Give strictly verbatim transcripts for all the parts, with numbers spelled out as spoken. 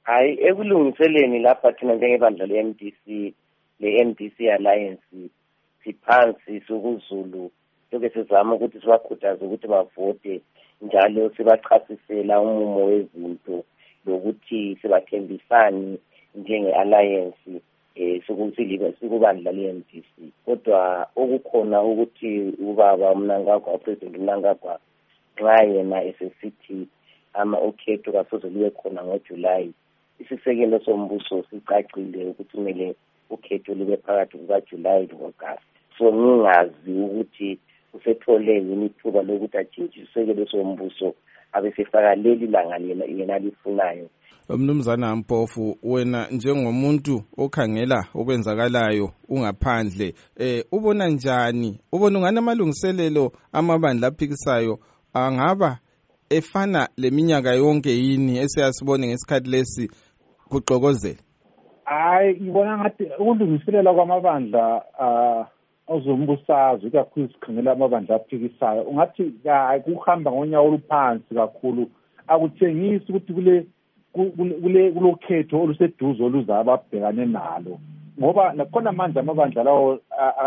Hayi, ekulungiseleni lapha thina njengebandla le-M D C, le-M D C Alliance, siphansi sokuzulu, soke sizama ukuthi sibakhuthaze ukuthi bavote, njalo sibachasisela umumo wezinto, lokuthi sibathembisani njenge-alliance, eh sokuthi sikubandla le-M D C. Kodwa okukhona ukuthi ubaba uMnangagwa, uPresident uMnangagwa, nxa yena esesithi ama ukhetho kasoze libe khona ngoJuly, isisekelo sombuso sicacile ukuthi kumele ukhetho libe phakathi kukaJuly no-August. So ngingazi ukuthi usethole yini ithuba lokuthi atshintshe isisekelo sombuso abesefaka leli langa lena yena lifunayo. Mnumzana Mpofu, wena njengomuntu okhangela okwenzakalayo ungaphandle, eh ubona njani? Ubona ngani amalungiselelo amabandla aphikisayo angaba efana leminyaka yonke yini esiyasibone ngesikhathi lesi kuxokozela? Hayi, ngibona ngathi ukulungiselela kwamabandla ah ozombusazwe kakhulu sikhangela amabandla aphikisayo ungathi kuhamba ngonyawo oluphansi kakhulu, akuthengisi ukuthi kule kule kulokhetho oluseduze oluza ababhekane nalo, ngoba nakhona manje amabandla lawo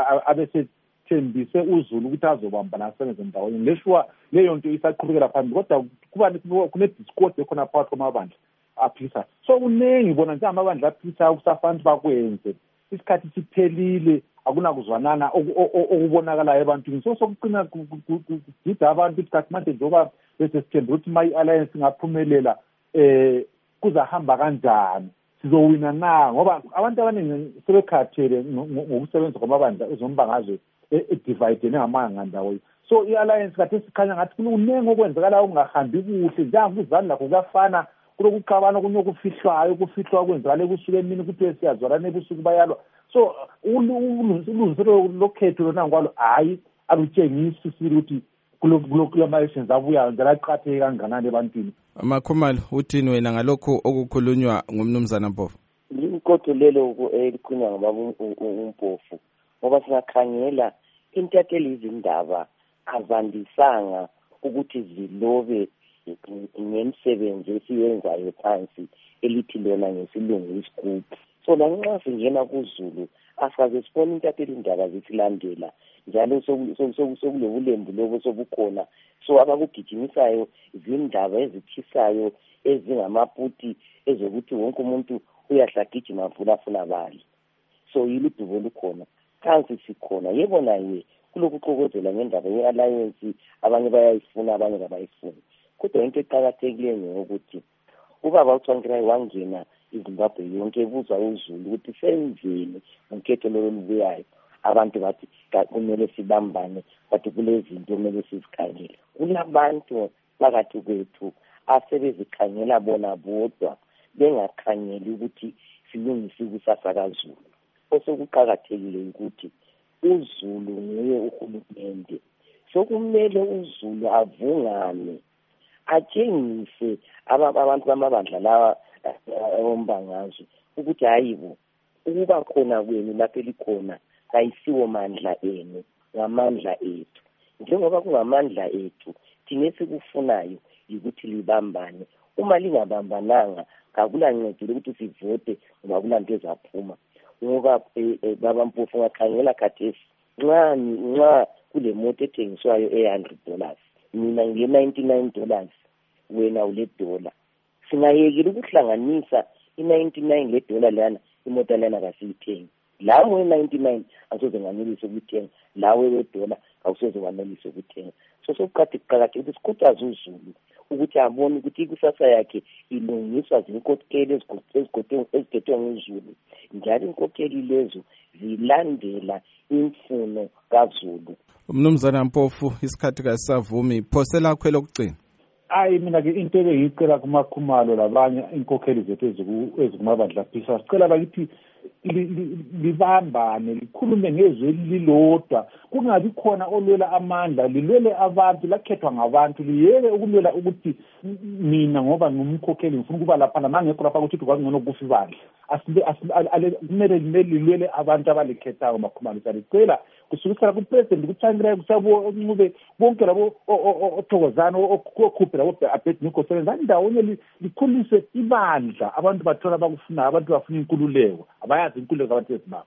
abesethembise uZulu ukuthi azobambana asebenze ndawonye. Leshuwa leyo nto isaqhubekela phambili, kodwa kuba kune-discord ekhona phakathi kwamabandla aphikisa. So kuningi bona nje amabandla aphikisa ukusafanele bakwenze, isikhathi siphelile, akunakuzwanana okubonakalayo ebantwini. So sokuqina kugida abantu isikhathi manje njengoba bese sithemba ukuthi my alliance ingaphumelela, eh kuzahamba kanjani, sizowina na, ngoba abantu abaningi sebekhathele ngokusebenza kwamabandla ezombangazwe edivide ngamanga ndawo. So i-alliance kathi sikhanya ngathi kuningi okwenzakala okungahambi kuhle, njengokuzani lakho kuyafana kulokuqabana kunye okufihlwayo kufihlwa kwenzakala kusuka emini ukuthi siyazwalana ebusuku bayalwa. So ulungiselelo lokhetho lona ngwalo hayi alutshengisi ukuthi kulama-elections abuyayo njalo aqatheke kanganani ebantwini. Makhumalo, uthini wena ngalokho okukhulunywa ngumnumzana Mpofu? Ikotho lelo elikhulunywa ngubaba uMpofu, ngoba singakhangela intatheli izindaba azandisanga ukuthi zilobe ngemisebenzi esiyenzayo phansi elithi lona ngesilungu iScoop. So lanxa singena kuZulu asaze sibona intatheli indaba zisilandela njalo sokulobulembu lobo sobukhona. So abakugijimisayo izindaba ezithisayo ezingamaputi ezokuthi wonke umuntu uyahlagijima vula funa bali. So yilidubo lukhona phansi sikhona, yebo naye kulokuxokozela ngendaba ye-alliance, abanye bayayifuna abanye abayifuni. Kodwa into eqakathekileyo ngokuthi ubaba uThwangirai wangena iZimbabwe yonke ebuzwa uZulu ukuthi senzeni ngokhetho lolubuyayo. Abantu bathi kumele sibambane, bathi kule zinto kumele sizikhangele. Kunabantu phakathi kwethu asebezikhangela bona bodwa bengakhangeli ukuthi silungise ikusasa kaZulu. Osekuqakathekile ukuthi uZulu nguye uhulumende, sokumele uZulu avungane atshengise abantu bamabandla lawa ombangazwe ukuthi hayibo ukuba khona kwenu lapho elikhona kayisiwo mandla enu, ngamandla ethu. Njengoba kungamandla ethu, thina esikufunayo ukuthi libambane. Uma lingabambananga akulancedile ukuthi sivote ngoba kulanto ezaphuma. Ngoba baba Mpofu ngakhangela khathesi nxa nxa kule moto ethengiswayo e-one hundred dollars, mina nge-ninety-nine dollars, wena ule dollar. Singayekela ukuhlanganisa i-ninety-nine le dollar lana imoto lana kasiyithengi. Lawo we-ninety-nine asoze nganelise ukuthenga, lawo we-dollar awusoze wanelise ukuthenga. So sokuqhathi kuqakathekile ukuthi sikhuthaze uZulu ukuthi abone ukuthi ikusasa yakhe ilungiswa zinkokheli ezigethwe nguZulu, njalo inkokheli lezo zilandela imfuno kaZulu. Mnumzana Mpofu, isikhathi kasavumi, phosela kwelo lokugcina. Hayi, mina ke into ebengicela kuMakhumalo labanye inkokheli zethu ezikumabandla aphikisa, sicela bakithi libambane, likhulume ngezwi elilodwa, kungabi khona olwela amandla, lilwele abantu, lakhethwa ngabantu, liyeke ukulwela ukuthi mina ngoba ngumkhokheli ngifuna ukuba lapha namangekho lapha ukuthi kwangcono kufa ibandla. Kumele lilwele abantu abalikhethayo. Makhumalo, sicela kusukisela kupresident kuThangirayo kusabo Ncube bonke labo othokozana okhuphe labo Abednego sebenza ndawonye likhulise ibandla abantu bathola bakufuna abantu bafuna inkululeko abayazi inkululeko abantu ezimbabwe